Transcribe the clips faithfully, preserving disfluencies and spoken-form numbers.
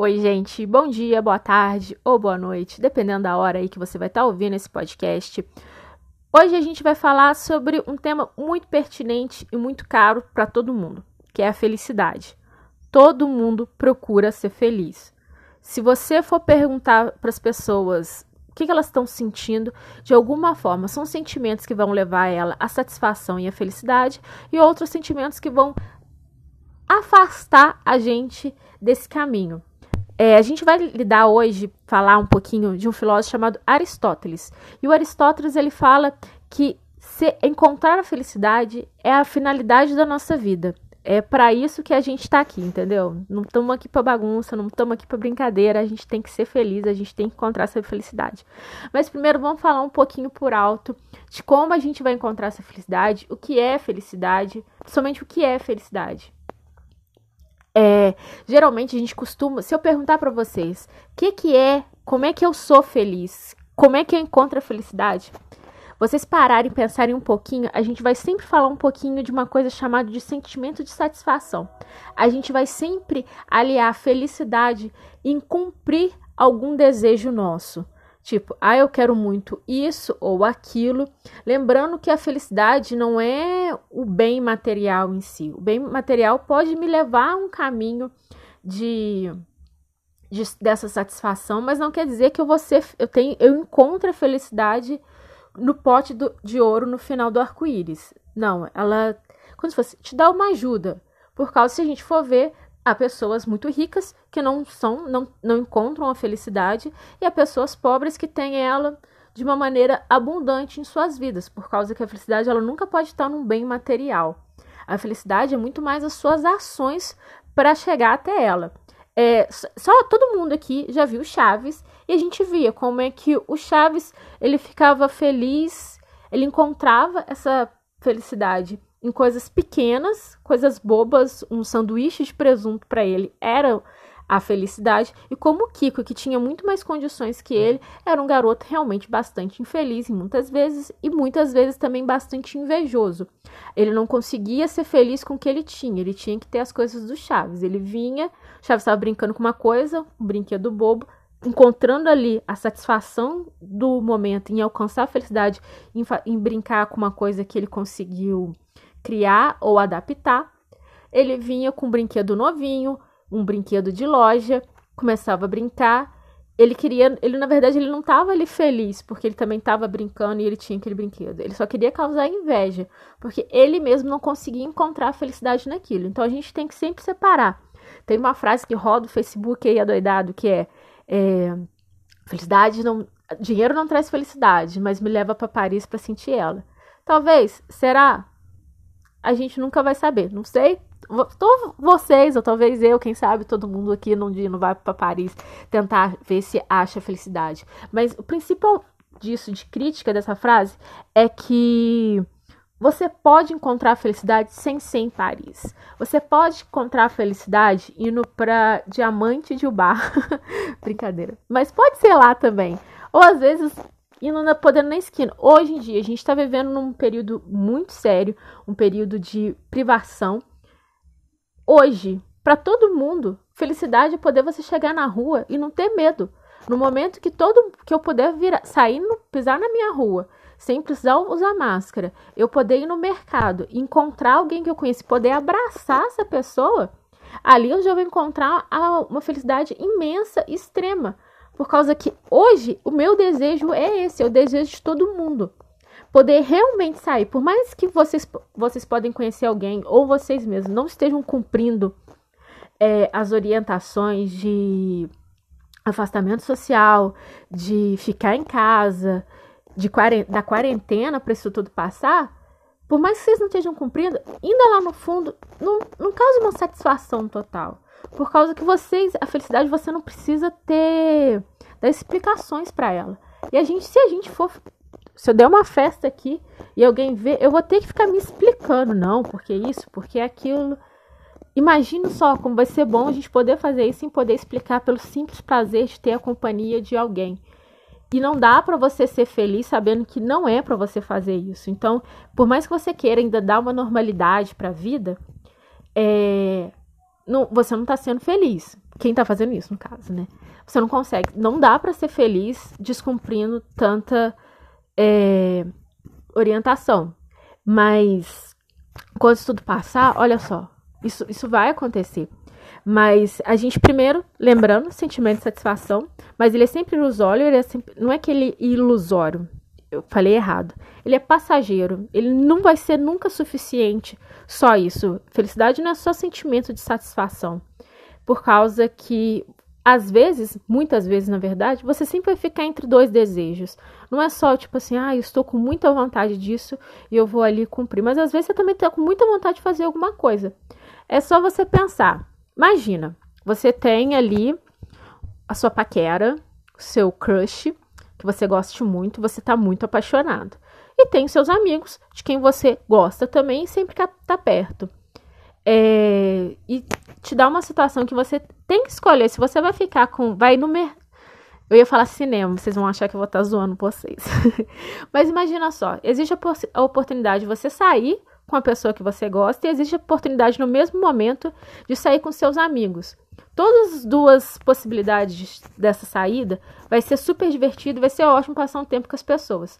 Oi, gente, bom dia, boa tarde ou boa noite, dependendo da hora aí que você vai estar ouvindo esse podcast. Hoje a gente vai falar sobre um tema muito pertinente e muito caro para todo mundo, que é a felicidade. Todo mundo procura ser feliz. Se você for perguntar para as pessoas o que elas estão sentindo, de alguma forma, são sentimentos que vão levar ela à satisfação e à felicidade e outros sentimentos que vão afastar a gente desse caminho. É, a gente vai lidar hoje, falar um pouquinho de um filósofo chamado Aristóteles. E o Aristóteles, ele fala que se encontrar a felicidade é a finalidade da nossa vida. É para isso que a gente está aqui, entendeu? Não estamos aqui para bagunça, não estamos aqui para brincadeira, a gente tem que ser feliz, a gente tem que encontrar essa felicidade. Mas primeiro vamos falar um pouquinho por alto de como a gente vai encontrar essa felicidade, o que é felicidade, somente o que é felicidade. É, geralmente a gente costuma, se eu perguntar para vocês, o que que é, como é que eu sou feliz, como é que eu encontro a felicidade, vocês pararem e pensarem um pouquinho, a gente vai sempre falar um pouquinho de uma coisa chamada de sentimento de satisfação. A gente vai sempre aliar a felicidade em cumprir algum desejo nosso. Tipo, ah, eu quero muito isso ou aquilo. Lembrando que a felicidade não é o bem material em si. O bem material pode me levar a um caminho de, de dessa satisfação, mas não quer dizer que eu vou ser, eu tenho, eu encontro a felicidade no pote do, de ouro no final do arco-íris. Não, ela, quando você te dá uma ajuda, por causa, se a gente for ver, há pessoas muito ricas que não são, não, não encontram a felicidade e há pessoas pobres que têm ela de uma maneira abundante em suas vidas, por causa que a felicidade ela nunca pode estar num bem material. A felicidade é muito mais as suas ações para chegar até ela. É, só todo mundo aqui já viu Chaves e a gente via como é que o Chaves ele ficava feliz, ele encontrava essa felicidade em coisas pequenas, coisas bobas, um sanduíche de presunto para ele era a felicidade. E como o Kiko, que tinha muito mais condições que ele, era um garoto realmente bastante infeliz muitas vezes e muitas vezes também bastante invejoso. Ele não conseguia ser feliz com o que ele tinha, ele tinha que ter as coisas do Chaves. Ele vinha, o Chaves estava brincando com uma coisa, um brinquedo bobo, encontrando ali a satisfação do momento em alcançar a felicidade, em, em brincar com uma coisa que ele conseguiu criar ou adaptar. Ele vinha com um brinquedo novinho, um brinquedo de loja, começava a brincar. Ele queria, ele na verdade ele não estava ali feliz, porque ele também estava brincando e ele tinha aquele brinquedo. Ele só queria causar inveja, porque ele mesmo não conseguia encontrar a felicidade naquilo. Então a gente tem que sempre separar. Tem uma frase que roda o Facebook aí adoidado, que é, é felicidade não, dinheiro não traz felicidade, mas me leva para Paris para sentir ela. Talvez, será? A gente nunca vai saber, não sei. Tô vocês, ou talvez eu, quem sabe, todo mundo aqui num dia não vai para Paris tentar ver se acha felicidade. Mas o principal disso, de crítica dessa frase, é que você pode encontrar felicidade sem ser em Paris. Você pode encontrar felicidade indo para Diamante de Bar. Brincadeira. Mas pode ser lá também. Ou às vezes indo na, podendo na esquina. Hoje em dia, a gente está vivendo num período muito sério, um período de privação. Hoje, para todo mundo, felicidade é poder você chegar na rua e não ter medo. No momento que, todo, que eu puder vir, sair, no, pisar na minha rua, sem precisar usar máscara, eu poder ir no mercado, encontrar alguém que eu conheço, poder abraçar essa pessoa, ali eu já vou encontrar uma felicidade imensa, extrema. Por causa que hoje o meu desejo é esse, é o desejo de todo mundo. Poder realmente sair, por mais que vocês, vocês podem conhecer alguém ou vocês mesmos não estejam cumprindo é, as orientações de afastamento social, de ficar em casa, de quarentena, da quarentena para isso tudo passar, por mais que vocês não estejam cumprindo, ainda lá no fundo, não, não causa uma satisfação total. Por causa que vocês, a felicidade você não precisa ter dar explicações para ela. E a gente, se a gente for, se eu der uma festa aqui e alguém ver, eu vou ter que ficar me explicando, não, porque isso, porque aquilo. Imagina só como vai ser bom a gente poder fazer isso sem poder explicar pelo simples prazer de ter a companhia de alguém. E não dá para você ser feliz sabendo que não é para você fazer isso. Então, por mais que você queira ainda dar uma normalidade para a vida, é, não, você não tá sendo feliz. Quem tá fazendo isso, no caso, né? Você não consegue, não dá pra ser feliz descumprindo tanta é, orientação. Mas quando isso tudo passar, olha só, isso, isso vai acontecer. Mas a gente primeiro, lembrando, sentimento de satisfação, mas ele é sempre ilusório, ele é sempre, não é que ele é ilusório, eu falei errado. Ele é passageiro, ele não vai ser nunca suficiente só isso. Felicidade não é só sentimento de satisfação, por causa que às vezes, muitas vezes na verdade, você sempre vai ficar entre dois desejos. Não é só tipo assim, ah, eu estou com muita vontade disso e eu vou ali cumprir. Mas às vezes você também está com muita vontade de fazer alguma coisa. É só você pensar. Imagina, você tem ali a sua paquera, o seu crush, que você gosta muito, você está muito apaixonado. E tem seus amigos, de quem você gosta também e sempre está perto. É, e te dá uma situação que você tem que escolher se você vai ficar com... Vai no mer... Eu ia falar cinema, vocês vão achar que eu vou estar zoando vocês. Mas imagina só, existe a, a oportunidade de você sair com a pessoa que você gosta e existe a oportunidade no mesmo momento de sair com seus amigos. Todas as duas possibilidades dessa saída vai ser super divertido, vai ser ótimo passar um tempo com as pessoas.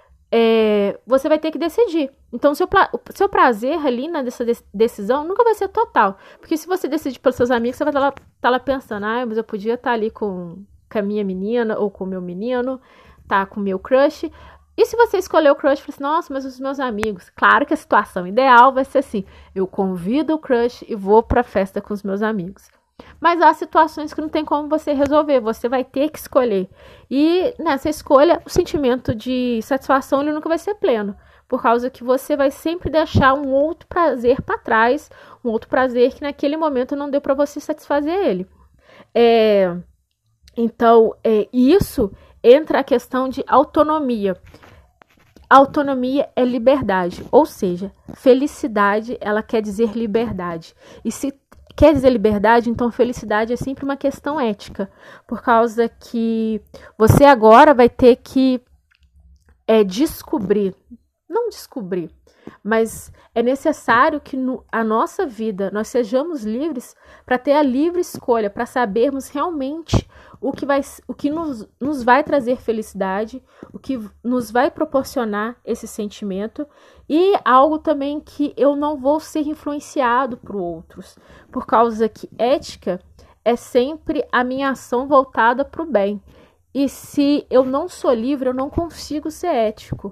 É, você vai ter que decidir. Então, o seu, pra, o seu prazer ali nessa decisão nunca vai ser total. Porque se você decidir pelos seus amigos, você vai estar lá, tá lá pensando, ah, mas eu podia estar ali com, com a minha menina ou com o meu menino, tá com o meu crush. E se você escolher o crush, você fala assim, nossa, mas os meus amigos. Claro que a situação ideal vai ser assim, eu convido o crush e vou pra festa com os meus amigos. Mas há situações que não tem como você resolver, você vai ter que escolher. E nessa escolha, o sentimento de satisfação ele nunca vai ser pleno, por causa que você vai sempre deixar um outro prazer para trás, um outro prazer que naquele momento não deu para você satisfazer ele. É, então, é, isso entra a questão de autonomia. Autonomia é liberdade, ou seja, felicidade ela quer dizer liberdade. E se quer dizer liberdade, então felicidade é sempre uma questão ética, por causa que você agora vai ter que é, descobrir, não descobrir, mas é necessário que no, a nossa vida nós sejamos livres para ter a livre escolha, para sabermos realmente o que, vai, o que nos, nos vai trazer felicidade, o que nos vai proporcionar esse sentimento e algo também que eu não vou ser influenciado por outros, por causa que ética é sempre a minha ação voltada para o bem. E se eu não sou livre, eu não consigo ser ético.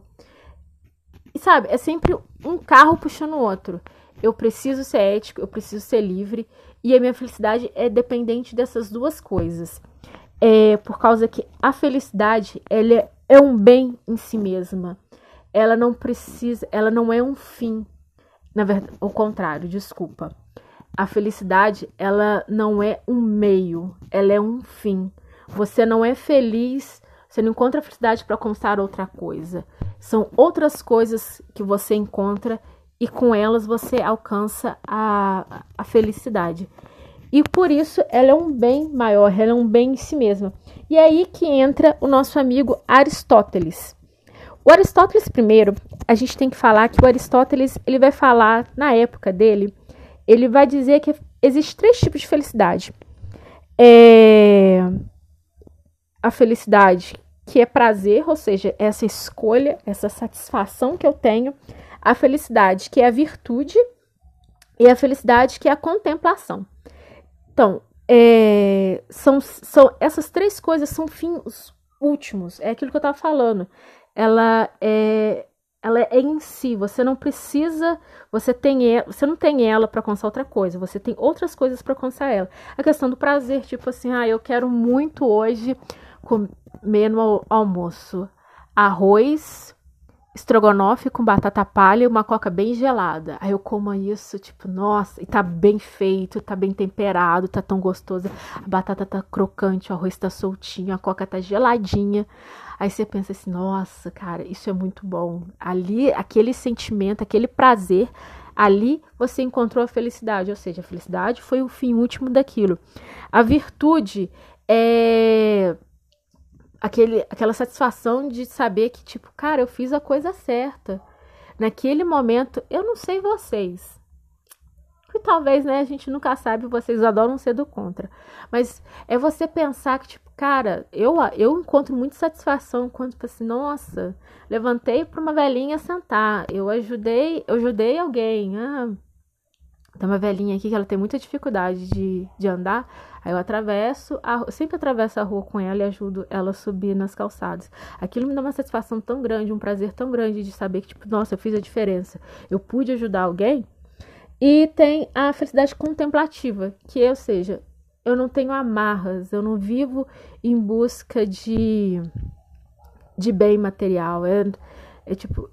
E sabe, é sempre um carro puxando o outro. Eu preciso ser ético, eu preciso ser livre e a minha felicidade é dependente dessas duas coisas. É por causa que a felicidade ela é, é um bem em si mesma. Ela não precisa, ela não é um fim. Na verdade, ao contrário, desculpa. A felicidade, ela não é um meio, ela é um fim. Você não é feliz, você não encontra felicidade para alcançar outra coisa. São outras coisas que você encontra e com elas você alcança a, a felicidade. E por isso ela é um bem maior, ela é um bem em si mesma. E é aí que entra o nosso amigo Aristóteles. O Aristóteles, primeiro, a gente tem que falar que o Aristóteles, ele vai falar, na época dele, ele vai dizer que existe três tipos de felicidade. É a felicidade que é prazer, ou seja, essa escolha, essa satisfação que eu tenho. A felicidade que é a virtude e a felicidade que é a contemplação. Então, é, são, são, essas três coisas são fins últimos. É aquilo que eu estava falando. Ela é, ela é em si. Você não precisa... Você, tem, você não tem ela para alcançar outra coisa. Você tem outras coisas para alcançar ela. A questão do prazer, tipo assim, ah, eu quero muito hoje comer no almoço arroz, estrogonofe com batata palha e uma coca bem gelada. Aí eu como isso, tipo, nossa, e tá bem feito, tá bem temperado, tá tão gostoso. A batata tá crocante, o arroz tá soltinho, a coca tá geladinha. Aí você pensa assim, nossa, cara, isso é muito bom. Ali, aquele sentimento, aquele prazer, ali você encontrou a felicidade. Ou seja, a felicidade foi o fim último daquilo. A virtude é... Aquele, aquela satisfação de saber que, tipo, cara, eu fiz a coisa certa. Naquele momento, eu não sei vocês. e talvez, né, a gente nunca sabe, vocês adoram ser do contra. Mas é você pensar que, tipo, cara, eu, eu encontro muita satisfação quando, tipo assim, nossa, levantei para uma velhinha sentar, eu ajudei, eu ajudei alguém, ah, tem uma velhinha aqui que ela tem muita dificuldade de, de andar, aí eu atravesso, a, eu sempre atravesso a rua com ela e ajudo ela a subir nas calçadas. Aquilo me dá uma satisfação tão grande, um prazer tão grande de saber que, tipo, nossa, eu fiz a diferença, eu pude ajudar alguém. E tem a felicidade contemplativa, que, ou seja, eu não tenho amarras, eu não vivo em busca de, de bem material. É, é tipo,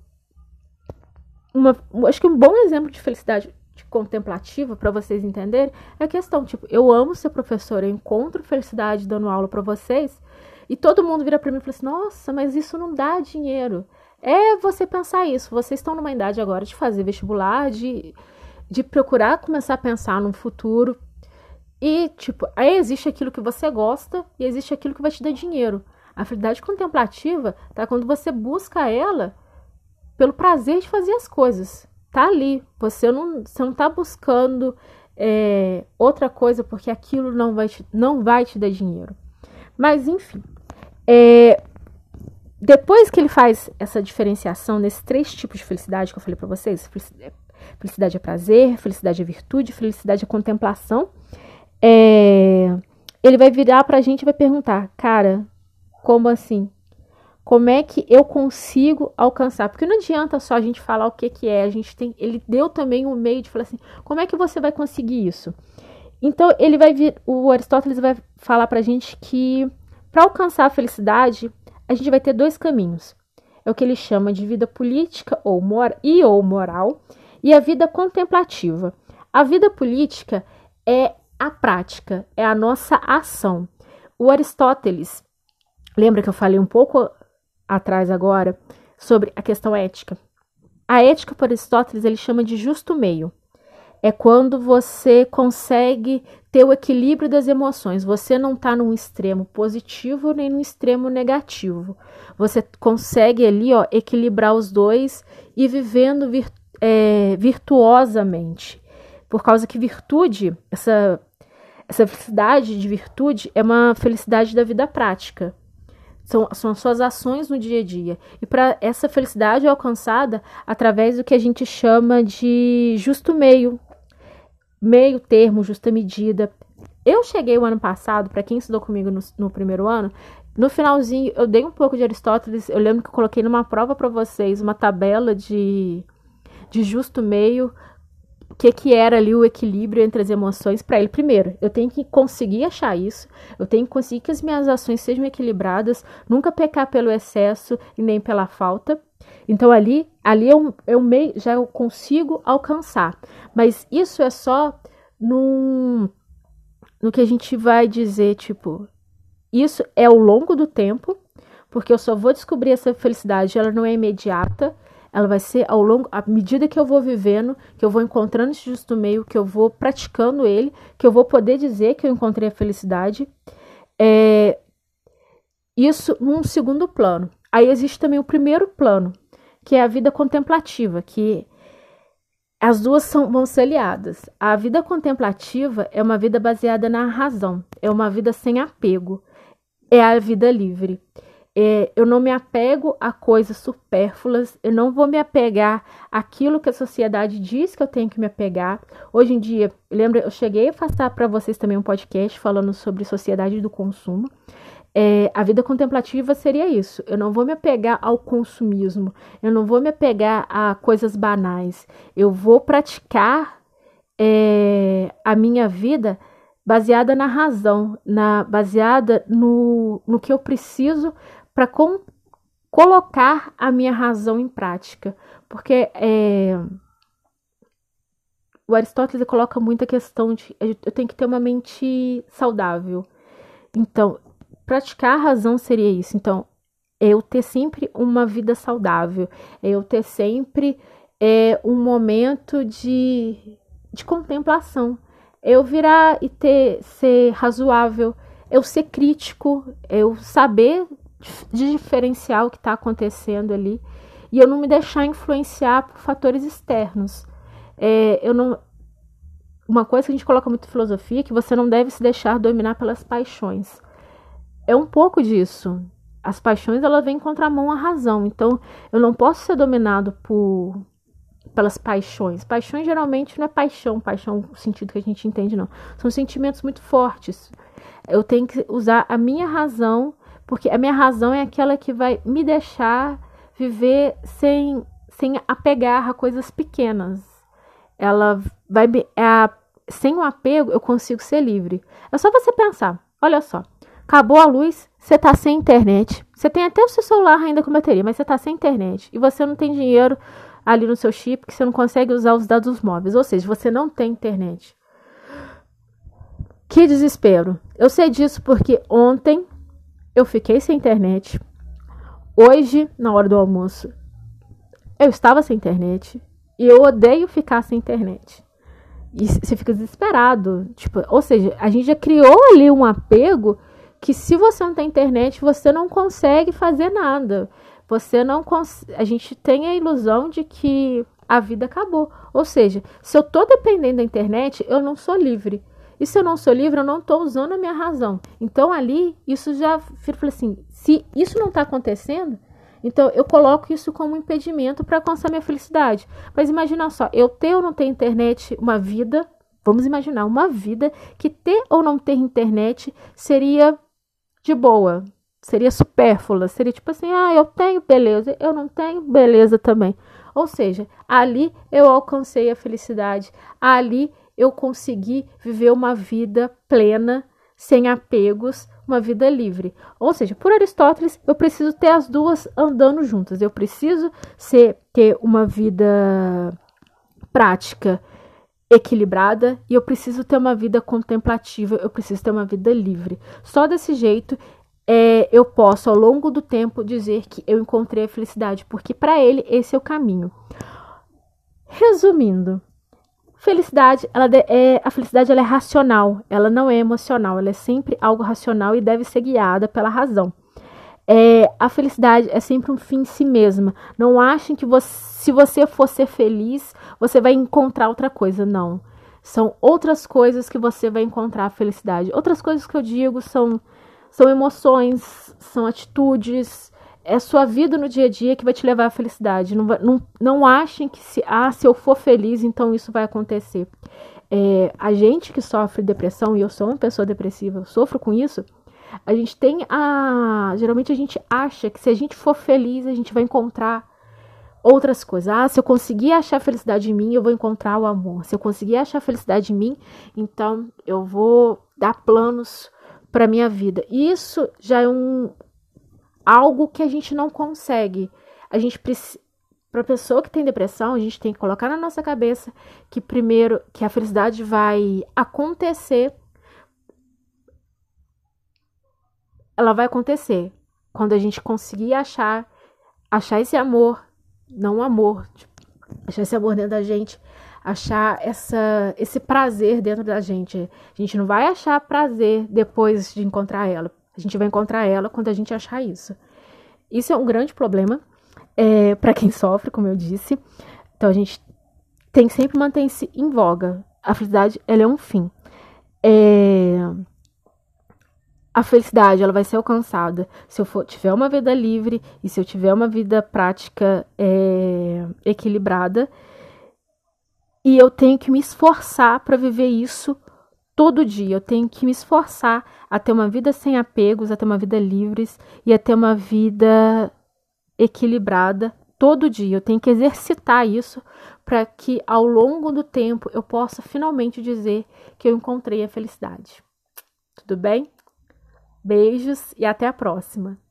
uma, acho que um bom exemplo de felicidade contemplativa, para vocês entenderem, é a questão, tipo, eu amo ser professora, eu encontro felicidade dando aula para vocês, e todo mundo vira para mim e fala assim, nossa, mas isso não dá dinheiro. É você pensar isso, vocês estão numa idade agora de fazer vestibular, de... de procurar começar a pensar num futuro. E, tipo, aí existe aquilo que você gosta e existe aquilo que vai te dar dinheiro. A felicidade contemplativa tá quando você busca ela pelo prazer de fazer as coisas. Tá ali. Você não, você não tá buscando é, outra coisa porque aquilo não vai te, não vai te dar dinheiro. Mas, enfim. É, depois que ele faz essa diferenciação nesses três tipos de felicidade que eu falei pra vocês, felicidade é prazer, felicidade é virtude, felicidade é contemplação. É... Ele vai virar pra gente e vai perguntar, cara, como assim? Como é que eu consigo alcançar? Porque não adianta só a gente falar o que, que é, a gente tem. Ele deu também um meio de falar assim, como é que você vai conseguir isso? Então, ele vai vir, o Aristóteles vai falar pra gente que para alcançar a felicidade, a gente vai ter dois caminhos. É o que ele chama de vida política ou mor- e ou moral, e a vida contemplativa. A vida política é a prática, é a nossa ação. O Aristóteles, lembra que eu falei um pouco atrás agora sobre a questão ética? A ética, para Aristóteles, ele chama de justo meio. É quando você consegue ter o equilíbrio das emoções. Você não está num extremo positivo nem num extremo negativo. Você consegue ali, ó, equilibrar os dois e vivendo vir, é, virtuosamente. Por causa que virtude, essa, essa felicidade de virtude é uma felicidade da vida prática. São, são as suas ações no dia a dia. E para essa felicidade é alcançada através do que a gente chama de justo meio. Meio termo, justa medida. Eu cheguei o ano passado, para quem estudou comigo no, no primeiro ano, no finalzinho eu dei um pouco de Aristóteles. Eu lembro que eu coloquei numa prova para vocês uma tabela de, de justo meio, o que, que era ali o equilíbrio entre as emoções para ele. Primeiro, eu tenho que conseguir achar isso, eu tenho que conseguir que as minhas ações sejam equilibradas, nunca pecar pelo excesso e nem pela falta. Então ali, ali eu, eu meio, já eu consigo alcançar. Mas isso é só num, no que a gente vai dizer, tipo, isso é ao longo do tempo, porque eu só vou descobrir essa felicidade, ela não é imediata, ela vai ser ao longo, à medida que eu vou vivendo, que eu vou encontrando esse justo meio, que eu vou praticando ele, que eu vou poder dizer que eu encontrei a felicidade. É, isso num segundo plano. Aí existe também o primeiro plano, que é a vida contemplativa, que as duas são, vão ser aliadas. A vida contemplativa é uma vida baseada na razão, é uma vida sem apego, é a vida livre. É, eu não me apego a coisas supérfluas, eu não vou me apegar àquilo que a sociedade diz que eu tenho que me apegar. Hoje em dia, lembra, eu cheguei a passar para vocês também um podcast falando sobre sociedade do consumo. É, a vida contemplativa seria isso. Eu não vou me apegar ao consumismo, eu não vou me apegar a coisas banais. Eu vou praticar é, a minha vida baseada na razão, na, baseada no, no que eu preciso para colocar a minha razão em prática. Porque é, o Aristóteles coloca muita questão de eu tenho que ter uma mente saudável. Então, praticar a razão seria isso. Então, é eu ter sempre uma vida saudável, é eu ter sempre é, um momento de, de contemplação, é eu virar e ter, ser razoável, eu ser crítico, eu saber de diferenciar o que está acontecendo ali e eu não me deixar influenciar por fatores externos. É, eu não, uma coisa que a gente coloca muito em filosofia, que você não deve se deixar dominar pelas paixões. É um pouco disso. As paixões, elas vêm contra a mão à razão. Então, eu não posso ser dominado por, pelas paixões. Paixões, geralmente, não é paixão. Paixão, no sentido que a gente entende, não. São sentimentos muito fortes. Eu tenho que usar a minha razão, porque a minha razão é aquela que vai me deixar viver sem, sem apegar a coisas pequenas. Ela vai... É, sem o apego, eu consigo ser livre. É só você pensar. Olha só. Acabou a luz, você tá sem internet. Você tem até o seu celular ainda com bateria, mas você tá sem internet. E você não tem dinheiro ali no seu chip, que você não consegue usar os dados móveis. Ou seja, você não tem internet. Que desespero. Eu sei disso porque ontem eu fiquei sem internet. Hoje, na hora do almoço, eu estava sem internet. E eu odeio ficar sem internet. E você fica desesperado. Tipo, ou seja, a gente já criou ali um apego que se você não tem internet, você não consegue fazer nada. Você não cons... A gente tem a ilusão de que a vida acabou. Ou seja, se eu tô dependendo da internet, eu não sou livre. E se eu não sou livre, eu não tô usando a minha razão. Então ali, isso já... Eu falei assim, se isso não tá acontecendo, então eu coloco isso como impedimento para alcançar minha felicidade. Mas imagina só, eu ter ou não ter internet, uma vida... Vamos imaginar, uma vida que ter ou não ter internet seria... de boa, seria supérflua, seria tipo assim, ah, eu tenho, beleza, eu não tenho, beleza também. Ou seja, ali eu alcancei a felicidade, ali eu consegui viver uma vida plena, sem apegos, uma vida livre. Ou seja, por Aristóteles, eu preciso ter as duas andando juntas, eu preciso ser, ter uma vida prática, equilibrada, e eu preciso ter uma vida contemplativa, eu preciso ter uma vida livre. Só desse jeito é, eu posso ao longo do tempo dizer que eu encontrei a felicidade, porque para ele esse é o caminho. Resumindo, felicidade, ela é, a felicidade ela é racional, ela não é emocional, ela é sempre algo racional e deve ser guiada pela razão. É, a felicidade é sempre um fim em si mesma. Não achem que você, se você for ser feliz, você vai encontrar outra coisa. Não. São outras coisas que você vai encontrar a felicidade. Outras coisas que eu digo são, são emoções, são atitudes. É a sua vida no dia a dia que vai te levar à felicidade. Não, não, não achem que se, ah, se eu for feliz, então isso vai acontecer. É, a gente que sofre depressão, e eu sou uma pessoa depressiva, eu sofro com isso. A gente tem a... Geralmente a gente acha que se a gente for feliz, a gente vai encontrar outras coisas. Ah, se eu conseguir achar felicidade em mim, eu vou encontrar o amor. Se eu conseguir achar felicidade em mim, então eu vou dar planos para minha vida. Isso já é um algo que a gente não consegue. A gente precisa... Para a pessoa que tem depressão, a gente tem que colocar na nossa cabeça que primeiro, que a felicidade vai acontecer. Ela vai acontecer quando a gente conseguir achar, achar esse amor, não amor, tipo, achar esse amor dentro da gente, achar essa, esse prazer dentro da gente. A gente não vai achar prazer depois de encontrar ela. A gente vai encontrar ela quando a gente achar isso. Isso é um grande problema é, para quem sofre, como eu disse. Então a gente tem que sempre manter-se em voga. A felicidade, ela é um fim. É... A felicidade, ela vai ser alcançada se eu for, tiver uma vida livre e se eu tiver uma vida prática é, equilibrada. E eu tenho que me esforçar para viver isso todo dia. Eu tenho que me esforçar a ter uma vida sem apegos, a ter uma vida livre e a ter uma vida equilibrada todo dia. Eu tenho que exercitar isso para que ao longo do tempo eu possa finalmente dizer que eu encontrei a felicidade. Tudo bem? Beijos e até a próxima!